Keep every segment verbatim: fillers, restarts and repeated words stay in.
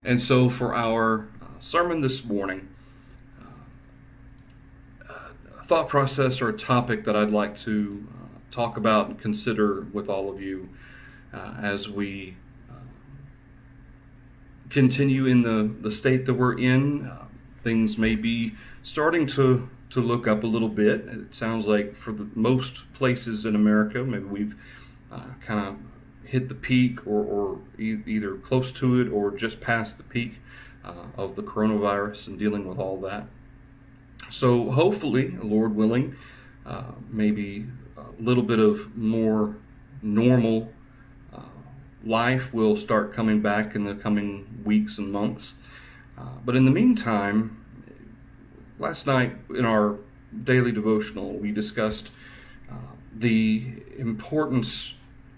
And so for our uh, sermon this morning, uh, a thought process or a topic that I'd like to uh, talk about and consider with all of you uh, as we uh, continue in the, the state that we're in. Uh, things may be starting to, to look up a little bit. It sounds like for the most places in America, maybe we've uh, kind of hit the peak or, or e- either close to it or just past the peak uh, of the coronavirus and dealing with all that. So hopefully, Lord willing, uh, maybe a little bit of more normal uh, life will start coming back in the coming weeks and months. Uh, but in the meantime, last night in our daily devotional, we discussed uh, the importance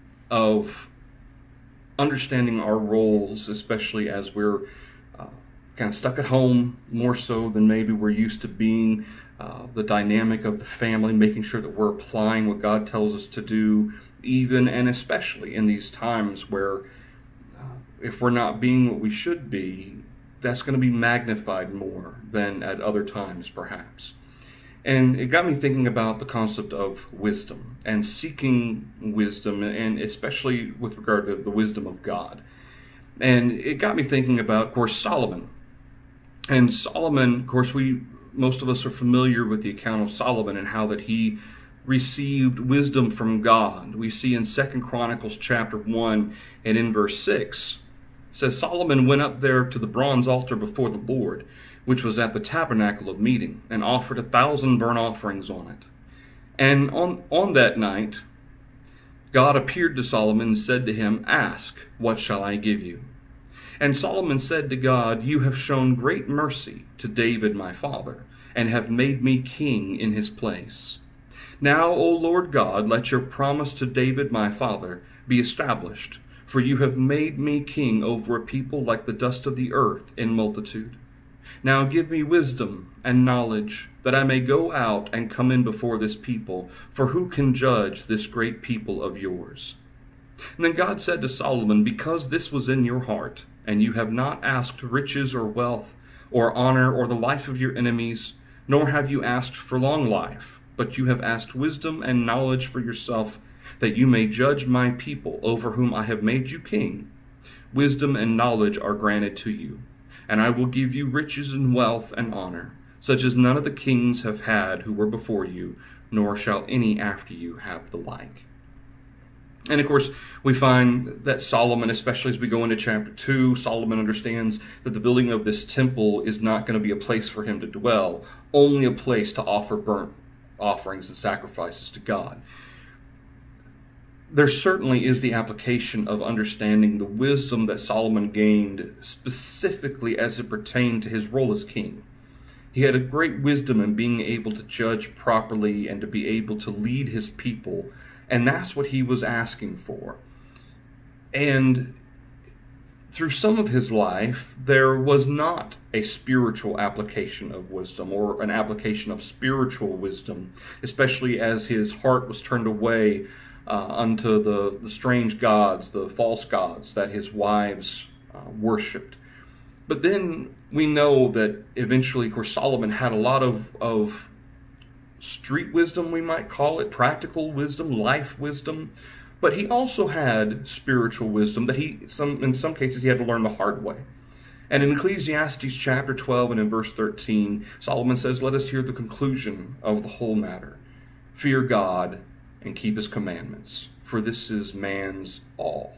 of understanding our roles, especially as we're uh, kind of stuck at home more so than maybe we're used to being, uh, the dynamic of the family, making sure that we're applying what God tells us to do, even and especially in these times where uh, if we're not being what we should be, that's going to be magnified more than at other times perhaps. And it got me thinking about the concept of wisdom and seeking wisdom, and especially with regard to the wisdom of God. And it got me thinking about, of course, Solomon. And Solomon, of course, we most of us are familiar with the account of Solomon and how that he received wisdom from God. We see in Second Chronicles chapter one and in verse six, it says, Solomon went up there to the bronze altar before the Lord, which was at the tabernacle of meeting, and offered a thousand burnt offerings on it. And on, on that night, God appeared to Solomon and said to him, Ask, what shall I give you? And Solomon said to God, You have shown great mercy to David my father, and have made me king in his place. Now, O Lord God, let your promise to David my father be established, for you have made me king over a people like the dust of the earth in multitude. Now give me wisdom and knowledge, that I may go out and come in before this people, for who can judge this great people of yours? And then God said to Solomon, Because this was in your heart, and you have not asked riches or wealth, or honor, or the life of your enemies, nor have you asked for long life, but you have asked wisdom and knowledge for yourself, that you may judge my people over whom I have made you king. Wisdom and knowledge are granted to you. And I will give you riches and wealth and honor, such as none of the kings have had who were before you, nor shall any after you have the like. And of course, we find that Solomon, especially as we go into chapter two, Solomon understands that the building of this temple is not going to be a place for him to dwell, only a place to offer burnt offerings and sacrifices to God. There certainly is the application of understanding the wisdom that Solomon gained specifically as it pertained to his role as king. He had a great wisdom in being able to judge properly and to be able to lead his people, and that's what he was asking for. And through some of his life, there was not a spiritual application of wisdom or an application of spiritual wisdom, especially as his heart was turned away Uh, unto the, the strange gods, the false gods that his wives uh, worshipped. But then we know that eventually, of course, Solomon had a lot of, of street wisdom, we might call it, practical wisdom, life wisdom, but he also had spiritual wisdom that he, some in some cases, he had to learn the hard way. And in Ecclesiastes chapter twelve and in verse thirteen, Solomon says, Let us hear the conclusion of the whole matter. Fear God and keep his commandments, for this is man's all.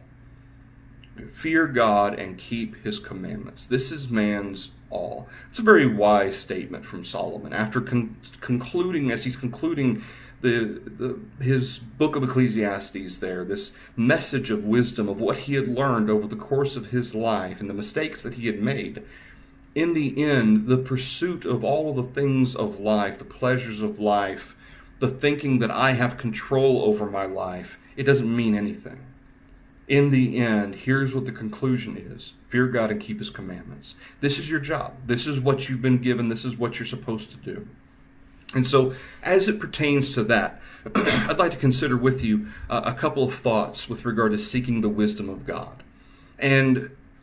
Fear God and keep his commandments. This is man's all. It's a very wise statement from Solomon. After con- concluding, as he's concluding the, the his book of Ecclesiastes there, this message of wisdom of what he had learned over the course of his life and the mistakes that he had made, in the end, the pursuit of all of the things of life, the pleasures of life, the thinking that I have control over my life, it doesn't mean anything. In the end, here's what the conclusion is. Fear God and keep his commandments. This is your job. This is what you've been given. This is what you're supposed to do. And so, as it pertains to that, I'd like to consider with you uh, a couple of thoughts with regard to seeking the wisdom of God. And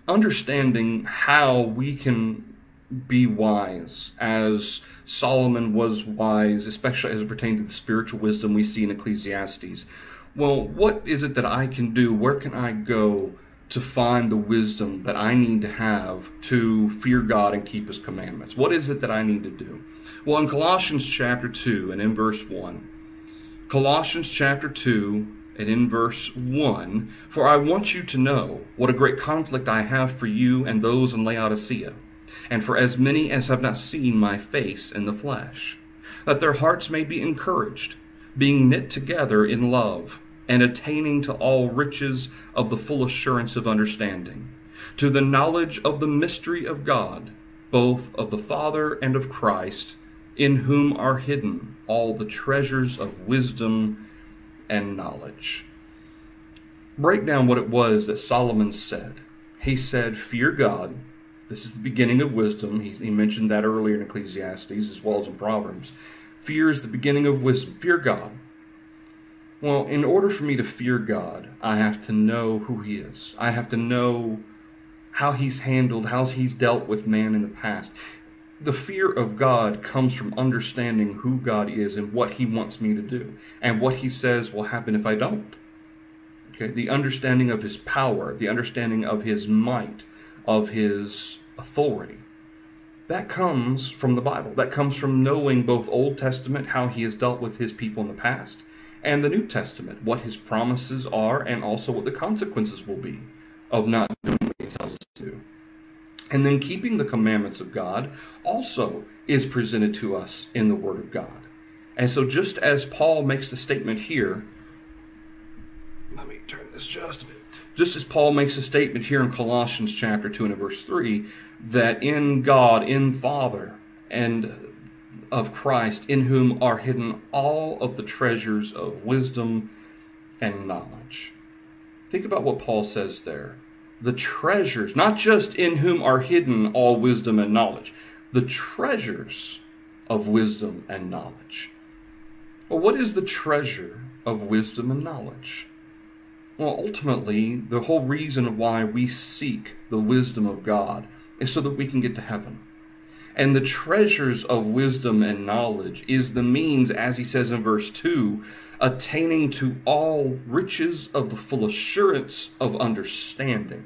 understanding how we can be wise as Solomon was wise, especially as it pertained to the spiritual wisdom we see in Ecclesiastes. Well, what is it that I can do? Where can I go to find the wisdom that I need to have to fear God and keep His commandments? What is it that I need to do? Well, in Colossians chapter two and in verse one, Colossians chapter two and in verse one, "For I want you to know what a great conflict I have for you and those in Laodicea, and for as many as have not seen my face in the flesh, that their hearts may be encouraged, being knit together in love, and attaining to all riches of the full assurance of understanding, to the knowledge of the mystery of God, both of the Father and of Christ, in whom are hidden all the treasures of wisdom and knowledge." Break down what it was that Solomon said. He said, fear God. This is the beginning of wisdom. He, he mentioned that earlier in Ecclesiastes as well as in Proverbs. Fear is the beginning of wisdom. Fear God. Well, in order for me to fear God, I have to know who He is. I have to know how He's handled, how He's dealt with man in the past. The fear of God comes from understanding who God is and what He wants me to do, and what He says will happen if I don't. Okay, the understanding of His power, the understanding of His might, of His authority. That comes from the Bible. That comes from knowing both Old Testament, how He has dealt with His people in the past, and the New Testament, what His promises are, and also what the consequences will be of not doing what He tells us to do. And then keeping the commandments of God also is presented to us in the Word of God. And so just as Paul makes the statement here, let me turn this just a bit. Just as Paul makes a statement here in Colossians chapter two and verse three, that in God, in Father, and of Christ, in whom are hidden all of the treasures of wisdom and knowledge. Think about what Paul says there. The treasures, not just in whom are hidden all wisdom and knowledge, the treasures of wisdom and knowledge. Well, what is the treasure of wisdom and knowledge? Well, ultimately, the whole reason why we seek the wisdom of God is so that we can get to heaven. And the treasures of wisdom and knowledge is the means, as he says in verse two, attaining to all riches of the full assurance of understanding.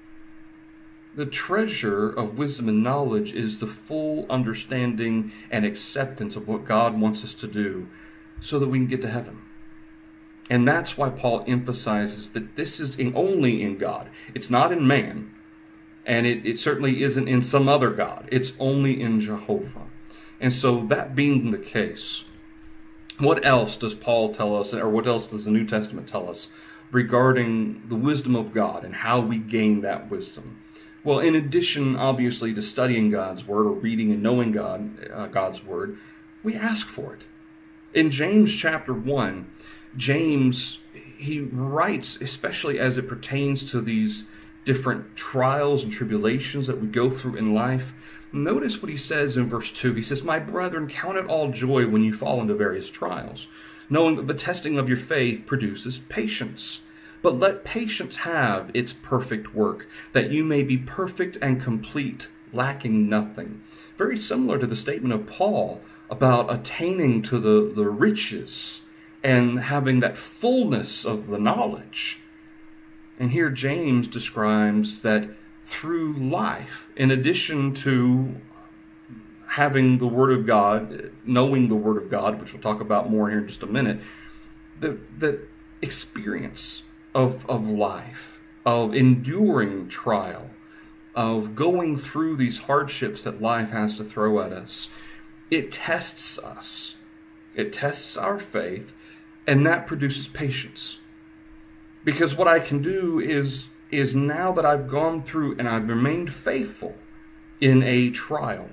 The treasure of wisdom and knowledge is the full understanding and acceptance of what God wants us to do so that we can get to heaven. And that's why Paul emphasizes that this is in, only in God. It's not in man, and it, it certainly isn't in some other God. It's only in Jehovah. And so that being the case, what else does Paul tell us, or what else does the New Testament tell us regarding the wisdom of God and how we gain that wisdom? Well, in addition, obviously, to studying God's Word or reading and knowing God, uh, God's Word, we ask for it. In James chapter one, James, he writes, especially as it pertains to these different trials and tribulations that we go through in life. Notice what he says in verse two. He says, "My brethren, count it all joy when you fall into various trials, knowing that the testing of your faith produces patience. But let patience have its perfect work, that you may be perfect and complete, lacking nothing." Very similar to the statement of Paul about attaining to the, the riches and having that fullness of the knowledge. And here James describes that through life, in addition to having the Word of God, knowing the Word of God, which we'll talk about more here in just a minute, the, the experience of, of life, of enduring trial, of going through these hardships that life has to throw at us, it tests us. It tests our faith, and that produces patience. Because what I can do is, is now that I've gone through and I've remained faithful in a trial,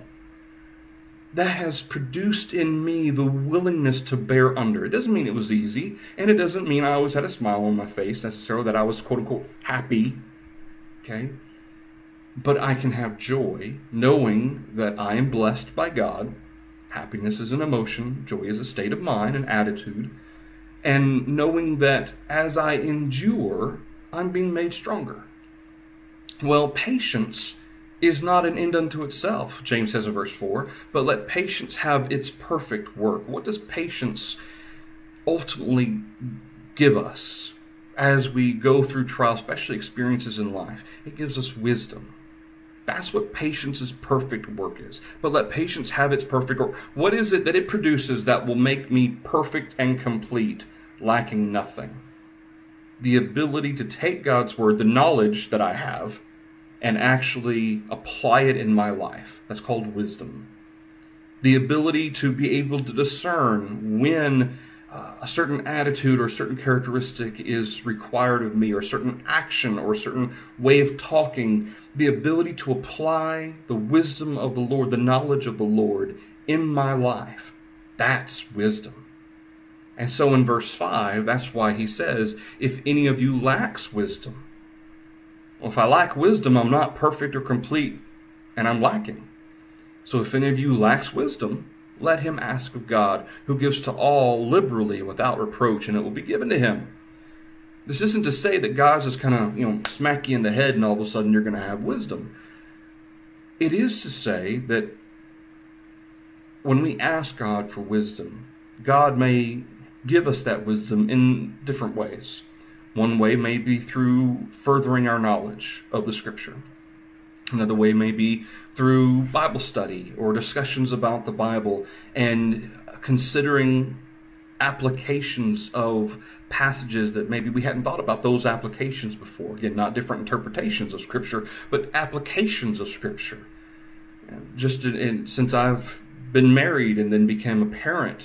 that has produced in me the willingness to bear under. It doesn't mean it was easy, and it doesn't mean I always had a smile on my face necessarily, that I was quote-unquote happy, okay? But I can have joy knowing that I am blessed by God. Happiness is an emotion, joy is a state of mind, an attitude, and knowing that as I endure, I'm being made stronger. Well, patience is not an end unto itself, James says in verse four, but let patience have its perfect work. What does patience ultimately give us as we go through trials, especially experiences in life? It gives us wisdom. That's what patience's perfect work is. But let patience have its perfect work. What is it that it produces that will make me perfect and complete, lacking nothing? The ability to take God's word, the knowledge that I have, and actually apply it in my life. That's called wisdom. The ability to be able to discern when uh, a certain attitude or a certain characteristic is required of me, or a certain action or a certain way of talking. The ability to apply the wisdom of the Lord, the knowledge of the Lord in my life. That's wisdom. And so in verse five, that's why he says, if any of you lacks wisdom. Well, if I lack wisdom, I'm not perfect or complete, and I'm lacking. So if any of you lacks wisdom, let him ask of God, who gives to all liberally without reproach, and it will be given to him. This isn't to say that God's just kind of, you know, smack you in the head and all of a sudden you're going to have wisdom. It is to say that when we ask God for wisdom, God may give us that wisdom in different ways. One way may be through furthering our knowledge of the Scripture. Another way may be through Bible study or discussions about the Bible and considering applications of passages that maybe we hadn't thought about those applications before. Again, not different interpretations of Scripture, but applications of Scripture. Just in, in, since I've been married and then became a parent,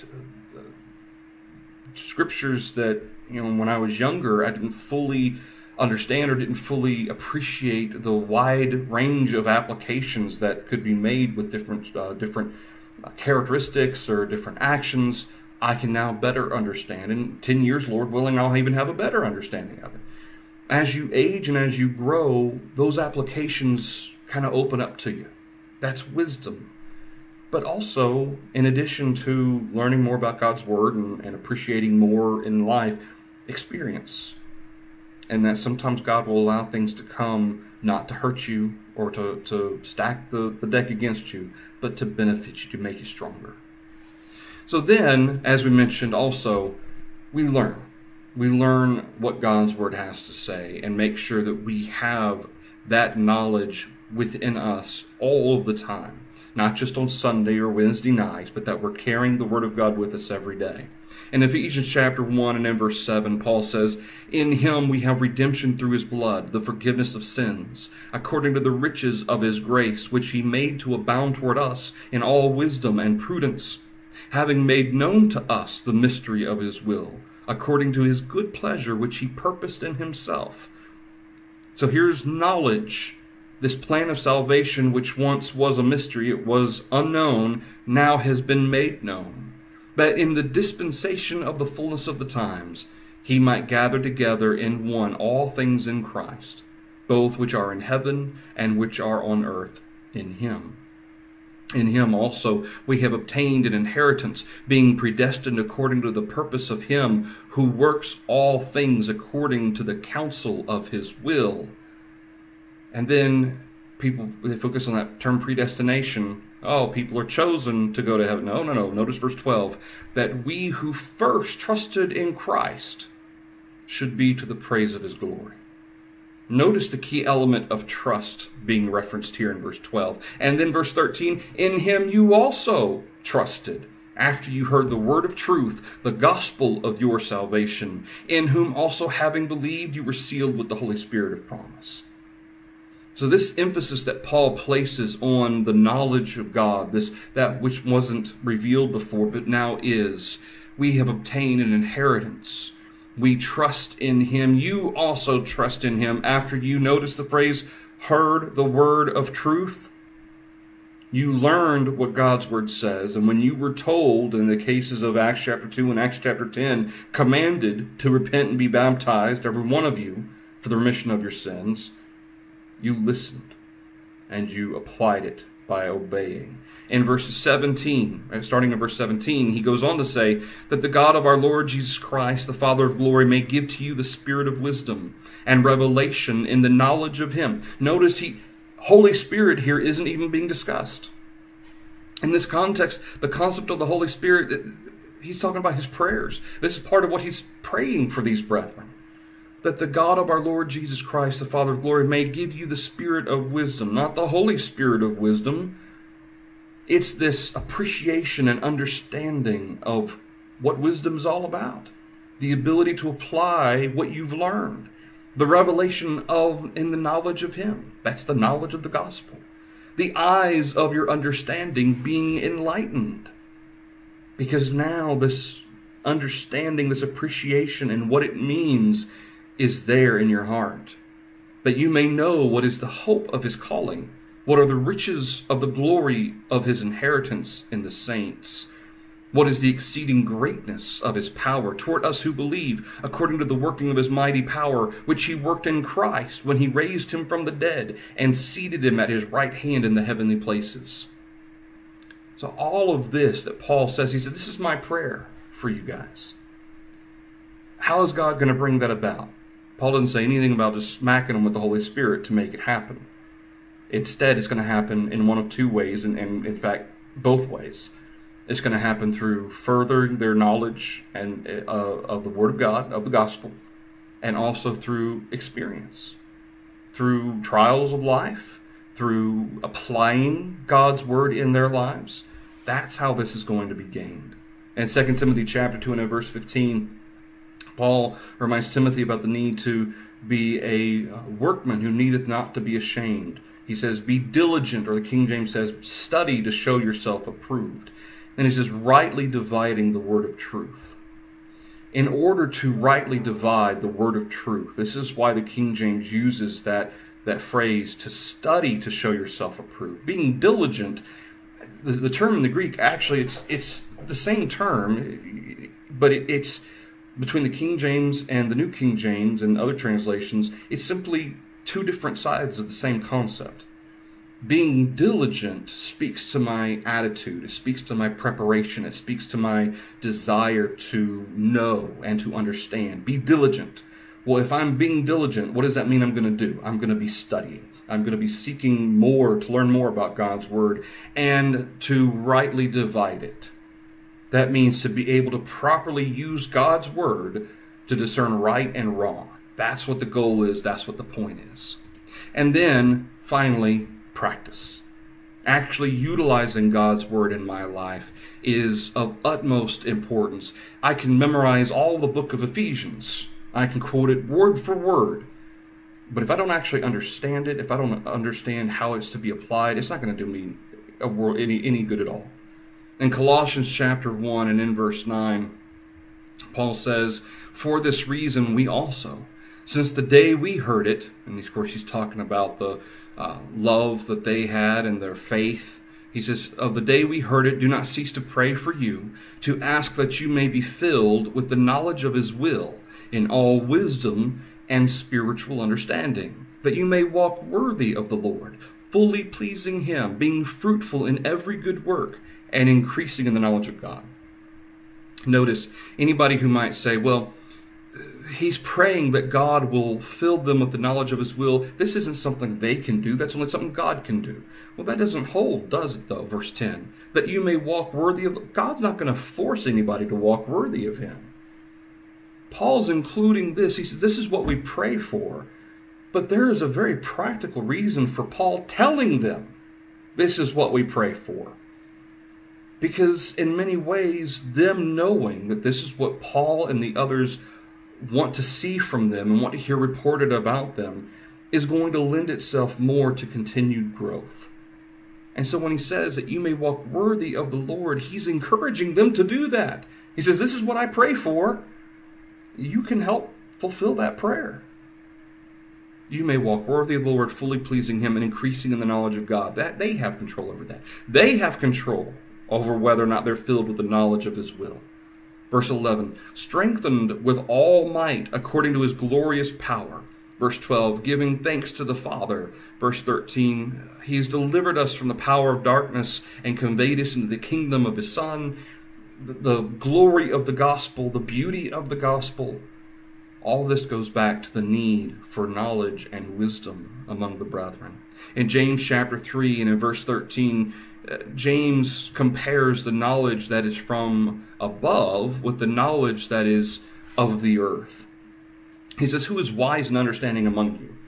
Scriptures that, you know, when I was younger, I didn't fully understand or didn't fully appreciate the wide range of applications that could be made with different uh, different characteristics or different actions. I can now better understand. In ten years, Lord willing, I'll even have a better understanding of it. As you age and as you grow, those applications kind of open up to you. That's wisdom. But also, in addition to learning more about God's Word and, and appreciating more in life, experience. And that sometimes God will allow things to come not to hurt you or to, to stack the, the deck against you, but to benefit you, to make you stronger. So then, as we mentioned also, we learn. We learn what God's Word has to say and make sure that we have that knowledge within us all of the time. Not just on Sunday or Wednesday nights, but that we're carrying the Word of God with us every day. In Ephesians chapter one and in verse seven, Paul says, in him we have redemption through his blood, the forgiveness of sins, according to the riches of his grace, which he made to abound toward us in all wisdom and prudence, having made known to us the mystery of his will, according to his good pleasure, which he purposed in himself. So here's knowledge. This plan of salvation, which once was a mystery, it was unknown, now has been made known. That in the dispensation of the fullness of the times, he might gather together in one all things in Christ, both which are in heaven and which are on earth in him. In him also we have obtained an inheritance, being predestined according to the purpose of him who works all things according to the counsel of his will. And then people, they focus on that term predestination. Oh, people are chosen to go to heaven. No, no, no. Notice verse twelve. That we who first trusted in Christ should be to the praise of his glory. Notice the key element of trust being referenced here in verse twelve. And then verse thirteen. In him you also trusted, after you heard the word of truth, the gospel of your salvation, in whom also having believed you were sealed with the Holy Spirit of promise. So this emphasis that Paul places on the knowledge of God, this that which wasn't revealed before but now is, we have obtained an inheritance. We trust in him. You also trust in him after you, notice the phrase, heard the word of truth. You learned what God's word says. And when you were told, in the cases of Acts chapter two and Acts chapter ten, commanded to repent and be baptized, every one of you, for the remission of your sins, you listened and you applied it by obeying. In verse seventeen, starting in verse seventeen, he goes on to say that the God of our Lord Jesus Christ, the Father of glory, may give to you the spirit of wisdom and revelation in the knowledge of him. Notice he, Holy Spirit here isn't even being discussed. In this context, the concept of the Holy Spirit, he's talking about his prayers. This is part of what he's praying for these brethren. That the God of our Lord Jesus Christ, the Father of glory, may give you the spirit of wisdom, not the Holy Spirit of wisdom. It's this appreciation and understanding of what wisdom is all about. The ability to apply what you've learned. The revelation of in the knowledge of him. That's the knowledge of the gospel. The eyes of your understanding being enlightened. Because now this understanding, this appreciation and what it means is there in your heart. That you may know what is the hope of his calling. What are the riches of the glory of his inheritance in the saints? What is the exceeding greatness of his power toward us who believe, according to the working of his mighty power, which he worked in Christ when he raised him from the dead and seated him at his right hand in the heavenly places? So all of this that Paul says, he said, this is my prayer for you guys. How is God going to bring that about? Paul doesn't say anything about just smacking them with the Holy Spirit to make it happen. Instead, it's going to happen in one of two ways, and, and in fact, both ways. It's going to happen through furthering their knowledge and uh, of the Word of God, of the gospel, and also through experience, through trials of life, through applying God's Word in their lives. That's how this is going to be gained. In Second Timothy chapter two and verse fifteen, Paul reminds Timothy about the need to be a workman who needeth not to be ashamed. He says, be diligent, or the King James says, study to show yourself approved. And he says, rightly dividing the word of truth. In order to rightly divide the word of truth, this is why the King James uses that, that phrase, to study to show yourself approved. Being diligent, the, the term in the Greek, actually, it's it's the same term, but it, it's between the King James and the New King James and other translations, it's simply two different sides of the same concept. Being diligent speaks to my attitude. It speaks to my preparation. It speaks to my desire to know and to understand. Be diligent. Well, if I'm being diligent, what does that mean I'm going to do? I'm going to be studying. I'm going to be seeking more to learn more about God's Word and to rightly divide it. That means to be able to properly use God's Word to discern right and wrong. That's what the goal is. That's what the point is. And then, finally, practice. Actually utilizing God's Word in my life is of utmost importance. I can memorize all the book of Ephesians. I can quote it word for word. But if I don't actually understand it, if I don't understand how it's to be applied, it's not going to do me a world, any, any good at all. In Colossians chapter one and in verse nine, Paul says, for this reason we also, since the day we heard it, and of course he's talking about the uh, love that they had and their faith. He says, of the day we heard it, do not cease to pray for you, to ask that you may be filled with the knowledge of his will, in all wisdom and spiritual understanding, that you may walk worthy of the Lord, fully pleasing him, being fruitful in every good work, and increasing in the knowledge of God. Notice, anybody who might say, well, he's praying that God will fill them with the knowledge of his will. This isn't something they can do. That's only something God can do. Well, that doesn't hold, does it, though? Verse ten, that you may walk worthy of... God's not going to force anybody to walk worthy of him. Paul's including this. He says, this is what we pray for. But there is a very practical reason for Paul telling them this is what we pray for. Because in many ways, them knowing that this is what Paul and the others want to see from them and want to hear reported about them is going to lend itself more to continued growth. And so when he says that you may walk worthy of the Lord, he's encouraging them to do that. He says, this is what I pray for. You can help fulfill that prayer. You may walk worthy of the Lord, fully pleasing him and increasing in the knowledge of God. That they have control over that. They have control over whether or not they're filled with the knowledge of his will. Verse eleven, strengthened with all might according to his glorious power, Verse twelve, giving thanks to the Father. Verse thirteen, He's delivered us from the power of darkness and conveyed us into the kingdom of His Son. The, the glory of the gospel, the beauty of the gospel. All this goes back to the need for knowledge and wisdom among the brethren. In James chapter three and in verse thirteen, uh, James compares the knowledge that is from above with the knowledge that is of the earth. He says, who is wise and understanding among you?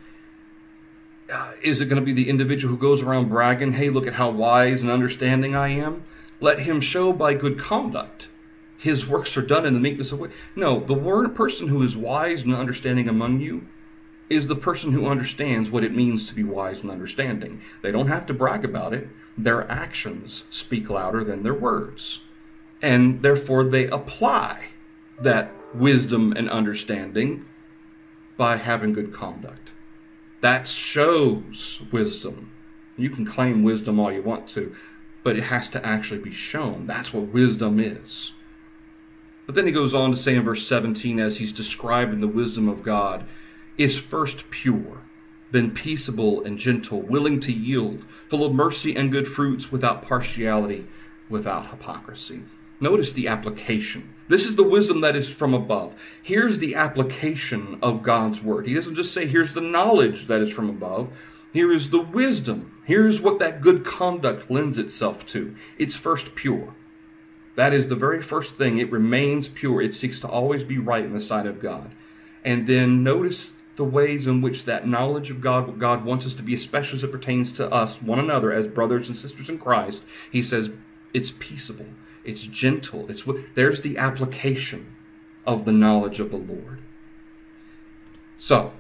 Uh, is it going to be the individual who goes around bragging, hey, look at how wise and understanding I am? Let him show by good conduct. His works are done in the meekness of... No, the word person who is wise and understanding among you is the person who understands what it means to be wise and understanding. They don't have to brag about it. Their actions speak louder than their words. And therefore they apply that wisdom and understanding by having good conduct. That shows wisdom. You can claim wisdom all you want to, but it has to actually be shown. That's what wisdom is. But then he goes on to say in verse seventeen, as he's describing the wisdom of God, is first pure, then peaceable and gentle, willing to yield, full of mercy and good fruits, without partiality, without hypocrisy. Notice the application. This is the wisdom that is from above. Here's the application of God's word. He doesn't just say, here's the knowledge that is from above. Here is the wisdom. Here's what that good conduct lends itself to. It's first pure. That is the very first thing. It remains pure. It seeks to always be right in the sight of God. And then notice the ways in which that knowledge of God, what God wants us to be, especially as it pertains to us, one another, as brothers and sisters in Christ. He says, it's peaceable. It's gentle. It's there's the application of the knowledge of the Lord. So,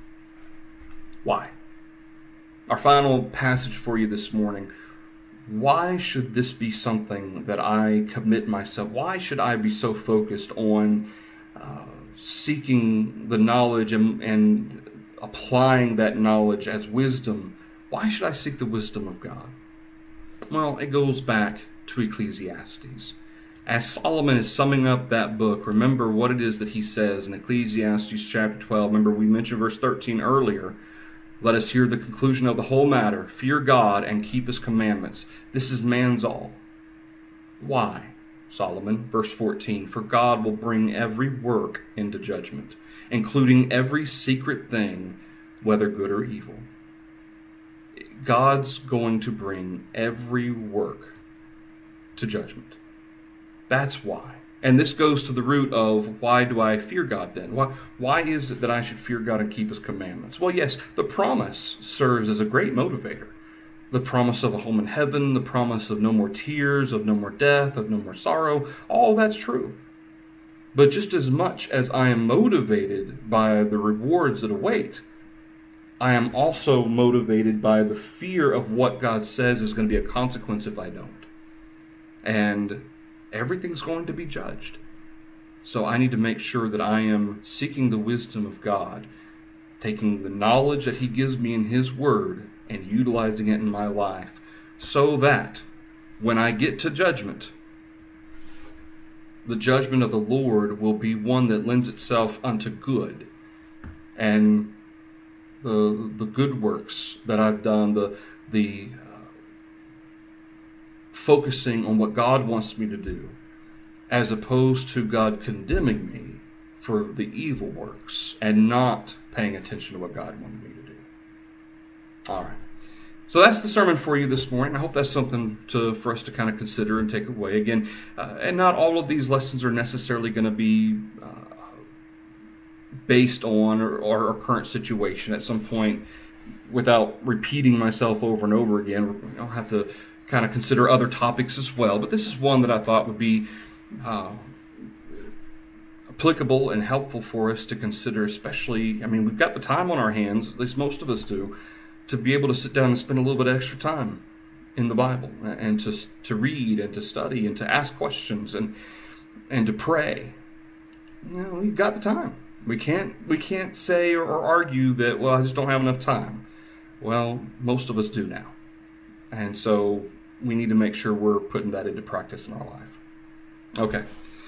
why? Our final passage for you this morning. Why should this be something that I commit myself? Why should I be so focused on uh, seeking the knowledge and, and applying that knowledge as wisdom? Why should I seek the wisdom of God? Well, it goes back to Ecclesiastes. As Solomon is summing up that book, remember what it is that he says in Ecclesiastes chapter twelve. Remember, we mentioned verse thirteen earlier. Let us hear the conclusion of the whole matter. Fear God and keep His commandments. This is man's all. Why? Solomon, verse fourteen, for God will bring every work into judgment, including every secret thing, whether good or evil. God's going to bring every work to judgment. That's why. And this goes to the root of, why do I fear God then? Why, why is it that I should fear God and keep His commandments? Well, yes, the promise serves as a great motivator. The promise of a home in heaven, the promise of no more tears, of no more death, of no more sorrow, all that's true. But just as much as I am motivated by the rewards that await, I am also motivated by the fear of what God says is going to be a consequence if I don't. And everything's going to be judged. So I need to make sure that I am seeking the wisdom of God, taking the knowledge that He gives me in His Word and utilizing it in my life, so that when I get to judgment, the judgment of the Lord will be one that lends itself unto good. And the the good works that I've done, the the focusing on what God wants me to do, as opposed to God condemning me for the evil works and not paying attention to what God wanted me to do. All right. So that's the sermon for you this morning. I hope that's something to for us to kind of consider and take away. Again, uh, and not all of these lessons are necessarily going to be uh, based on or, or our current situation. At some point, without repeating myself over and over again, I'll have to kind of consider other topics as well. But this is one that I thought would be uh, applicable and helpful for us to consider, especially, I mean, we've got the time on our hands, at least most of us do, to be able to sit down and spend a little bit of extra time in the Bible and to to read and to study and to ask questions and and to pray. You know, we've got the time. We can't we can't say or, or argue that, well, I just don't have enough time. Well, most of us do now. And so we need to make sure we're putting that into practice in our life. Okay.